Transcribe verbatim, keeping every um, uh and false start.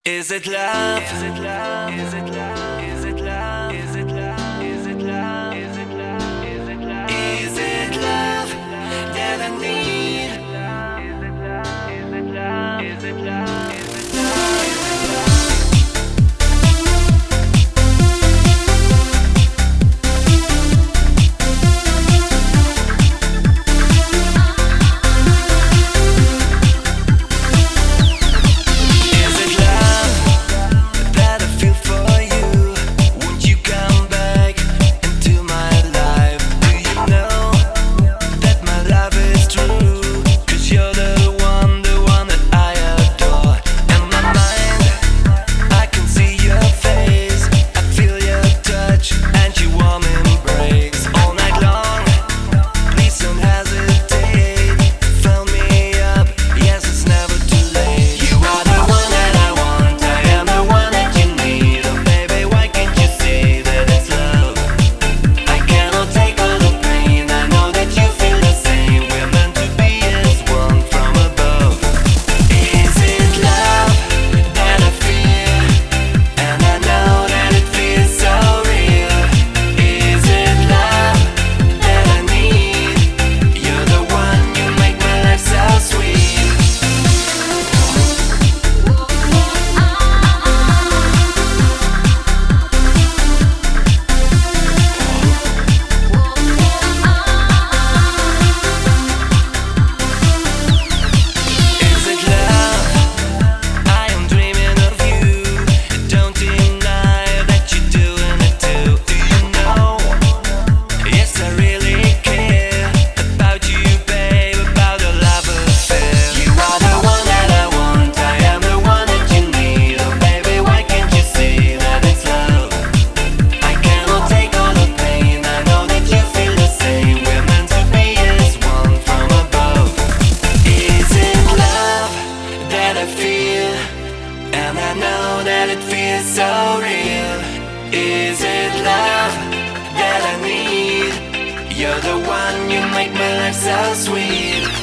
Is it love? Is it love? Is it love? Is it love? Is it love? Is it love? Is it love? Is it love? Is it love that I need? Is it love? Is it love? Is it love? Is it And I know that it feels so real. Is it love that I need? You're the one, you make my life so sweet.